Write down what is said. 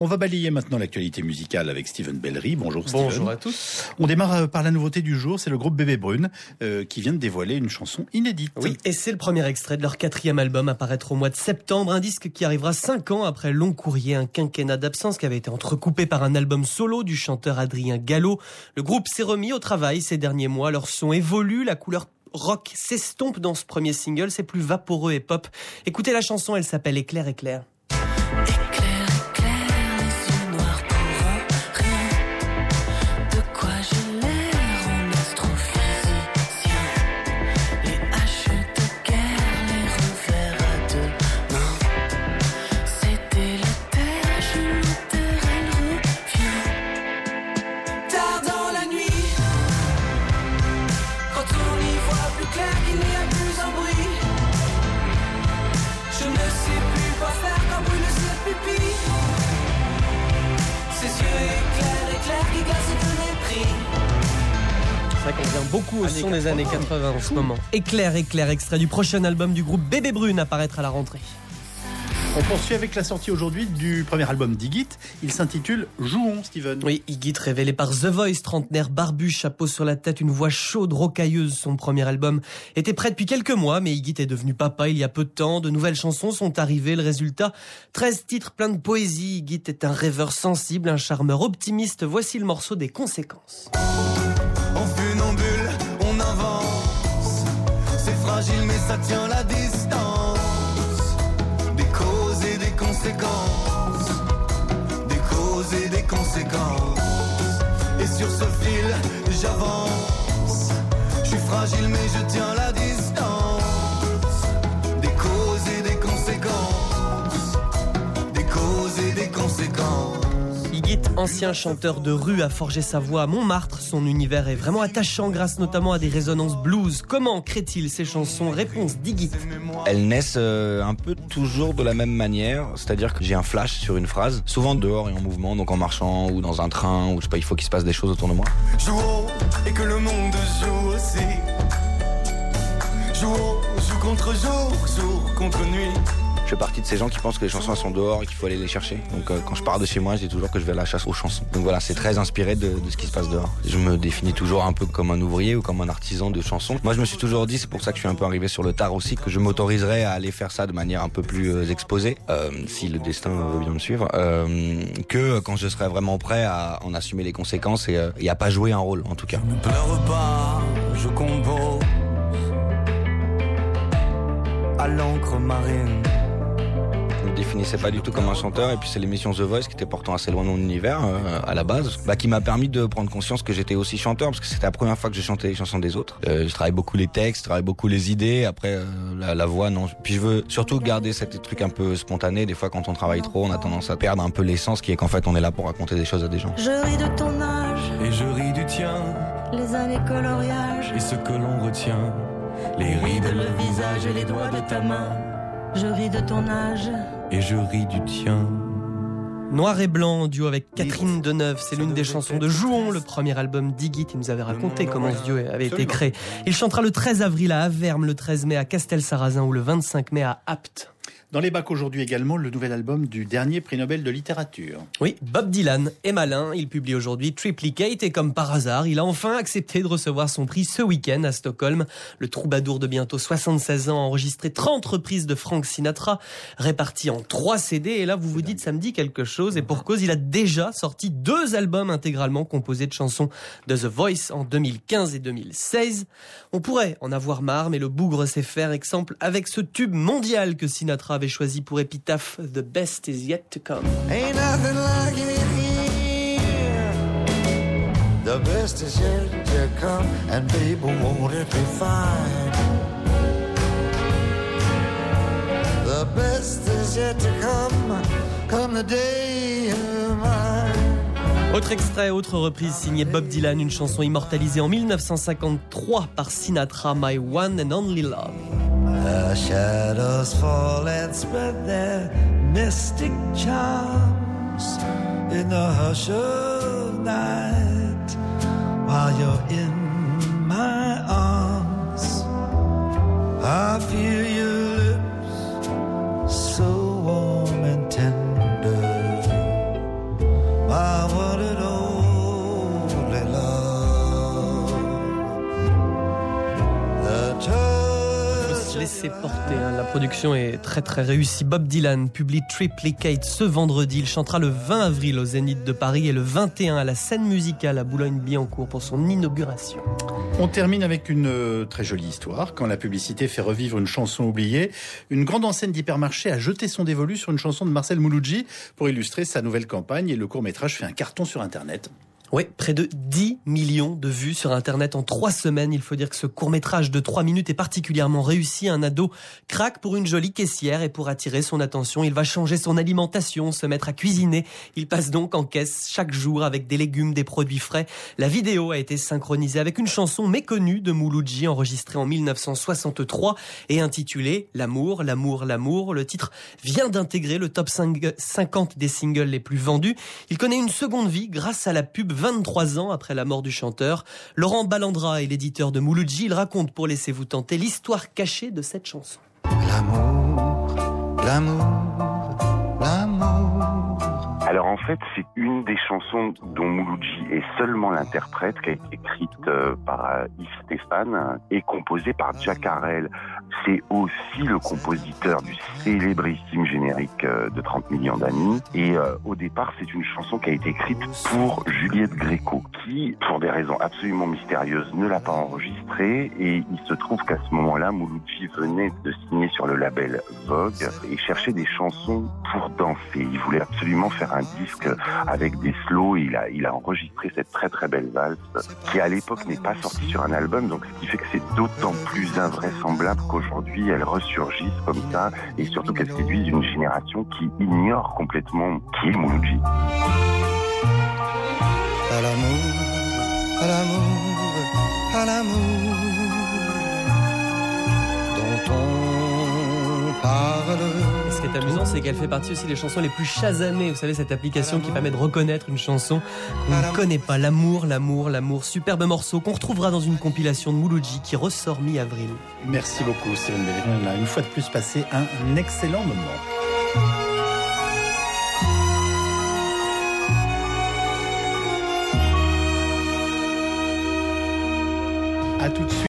On va balayer maintenant l'actualité musicale avec Steven Bellery. Bonjour Steven. Bonjour à tous. On démarre par la nouveauté du jour, c'est le groupe Bébé Brune qui vient de dévoiler une chanson inédite. Oui, et c'est le premier extrait de leur 4e album à paraître au mois de septembre. Un disque qui arrivera 5 ans après Long Courrier, un quinquennat d'absence qui avait été entrecoupé par un album solo du chanteur Adrien Gallo. Le groupe s'est remis au travail ces derniers mois. Leur son évolue, la couleur rock s'estompe dans ce premier single. C'est plus vaporeux et pop. Écoutez la chanson, elle s'appelle Éclair, éclair. C'est vrai qu'on revient beaucoup au son des années 80 en ce moment. Éclair, éclair, extrait du prochain album du groupe Bébé Brune à paraître à la rentrée. On poursuit avec la sortie aujourd'hui du premier album d'Iggy. Il s'intitule Jouons, Steven. Oui, Iggy, révélé par The Voice, trentenaire barbu, chapeau sur la tête, une voix chaude, rocailleuse. Son premier album était prêt depuis quelques mois, mais Iggy est devenu papa il y a peu de temps. De nouvelles chansons sont arrivées. Le résultat, 13 titres pleins de poésie. Iggy est un rêveur sensible, un charmeur optimiste. Voici le morceau des conséquences. En funambule, on avance. C'est fragile mais ça tient la distance. Des causes et des conséquences. Des causes et des conséquences. Et sur ce fil, j'avance. Je suis fragile mais je tiens la distance. Des causes et des conséquences. Des causes et des conséquences. Iggy, ancien chanteur de rue, a forgé sa voix à Montmartre. Son univers est vraiment attachant grâce notamment à des résonances blues. Comment crée-t-il ces chansons? Réponse d'Iggy. Elles naissent un peu toujours de la même manière, c'est-à-dire que j'ai un flash sur une phrase, souvent dehors et en mouvement, donc en marchant ou dans un train, ou je sais pas, il faut qu'il se passe des choses autour de moi. Joue haut et que le monde joue aussi. Joue haut, joue contre jour, jour contre nuit. Je fais partie de ces gens qui pensent que les chansons elles sont dehors et qu'il faut aller les chercher. Donc quand je pars de chez moi, je dis toujours que je vais à la chasse aux chansons. Donc voilà, c'est très inspiré de ce qui se passe dehors. Je me définis toujours un peu comme un ouvrier ou comme un artisan de chansons. Moi, je me suis toujours dit, c'est pour ça que je suis un peu arrivé sur le tard aussi, que je m'autoriserais à aller faire ça de manière un peu plus exposée, si le destin veut bien me suivre, que quand je serai vraiment prêt à en assumer les conséquences et à pas jouer un rôle, en tout cas. Ne pleure pas, je compose à l'encre marine. Je me définissais pas du tout comme un chanteur, et puis c'est l'émission The Voice qui était pourtant assez loin de mon univers à la base, qui m'a permis de prendre conscience que j'étais aussi chanteur, parce que c'était la première fois que j'ai chanté les chansons des autres. Je travaille beaucoup les textes, je travaille beaucoup les idées, après la voix non. Puis je veux surtout garder cet truc un peu spontané. Des fois quand on travaille trop, on a tendance à perdre un peu l'essence qui est qu'en fait on est là pour raconter des choses à des gens. Je ris de ton âge Et je ris du tien, les années coloriages. et ce que l'on retient, les rides, le visage et les doigts de ta main. Je ris de ton âge. Et je ris du tien. Noir et blanc, en duo avec Catherine Deneuve. C'est l'une des chansons de Jouons, le premier album d'Iggy. Il nous avait raconté comment ce duo avait été créé. Il chantera le 13 avril à Avermes, le 13 mai à Castelsarrasin ou le 25 mai à Apt. Dans les bacs aujourd'hui également, le nouvel album du dernier prix Nobel de littérature. Oui, Bob Dylan est malin. Il publie aujourd'hui Triplicate et comme par hasard, il a enfin accepté de recevoir son prix ce week-end à Stockholm. Le troubadour de bientôt 76 ans a enregistré 30 reprises de Frank Sinatra, réparties en 3 CD. Et là, vous vous dites, ça me dit quelque chose. Et pour cause, il a déjà sorti 2 albums intégralement composés de chansons de The Voice en 2015 et 2016. On pourrait en avoir marre, mais le bougre sait faire. Exemple avec ce tube mondial que Sinatra avait choisi pour épitaphe, The Best Is Yet to Come. Ain't nothing like it here. The best is yet to come, and baby, won't it be fine? The best is yet to come the day of mine. Autre extrait, autre reprise signée Bob Dylan, une chanson immortalisée en 1953 par Sinatra, My One and Only Love. The shadows fall and spread their mystic charms in the hush of night while you're in my arms. I feel your lips so warm and tender. s'est porté. La production est très très réussie. Bob Dylan publie Triplicate ce vendredi. Il chantera le 20 avril au Zénith de Paris et le 21 à la Scène Musicale à Boulogne-Billancourt pour son inauguration. On termine avec une très jolie histoire. Quand la publicité fait revivre une chanson oubliée, une grande enseigne d'hypermarché a jeté son dévolu sur une chanson de Marcel Mouloudji pour illustrer sa nouvelle campagne et le court-métrage fait un carton sur Internet. Oui, près de 10 millions de vues sur Internet en 3 semaines. Il faut dire que ce court-métrage de 3 minutes est particulièrement réussi. Un ado craque pour une jolie caissière et pour attirer son attention, il va changer son alimentation, se mettre à cuisiner. Il passe donc en caisse chaque jour avec des légumes, des produits frais. La vidéo a été synchronisée avec une chanson méconnue de Mouloudji enregistrée en 1963 et intitulée « L'amour, l'amour, l'amour ». Le titre vient d'intégrer le top 50 des singles les plus vendus. Il connaît une seconde vie grâce à la pub 23 ans après la mort du chanteur. Laurent Ballandra est l'éditeur de Mouloudji. Il raconte, pour laisser vous tenter, l'histoire cachée de cette chanson. L'amour, l'amour, l'amour. Alors en fait, c'est une des chansons dont Mouloudji est seulement l'interprète, qui a été écrite par Yves Stéphane et composée par Jack Harrell. C'est aussi le compositeur du célébrissime générique de 30 millions d'amis. Et au départ, c'est une chanson qui a été écrite pour Juliette Gréco, qui, pour des raisons absolument mystérieuses, ne l'a pas enregistrée. Et il se trouve qu'à ce moment-là, Mouloudji venait de signer sur le label Vogue et cherchait des chansons pour danser. Il voulait absolument faire un disque avec des slows. Il a enregistré cette très très belle valse qui à l'époque n'est pas sortie sur un album, donc ce qui fait que c'est d'autant plus invraisemblable qu'aujourd'hui elles ressurgissent comme ça et surtout qu'elles séduisent une génération qui ignore complètement qui est Mouloudji. À l'amour, à l'amour, à l'amour dont on parle. Et ce qui est amusant, c'est qu'elle fait partie aussi des chansons les plus chasamées. Vous savez, cette application qui permet de reconnaître une chanson qu'on ne connaît pas. L'amour, l'amour, l'amour. Superbe morceau qu'on retrouvera dans une compilation de Mouloudji qui ressort mi-avril. Merci beaucoup, Céline Bellin. On a une fois de plus passé un excellent moment.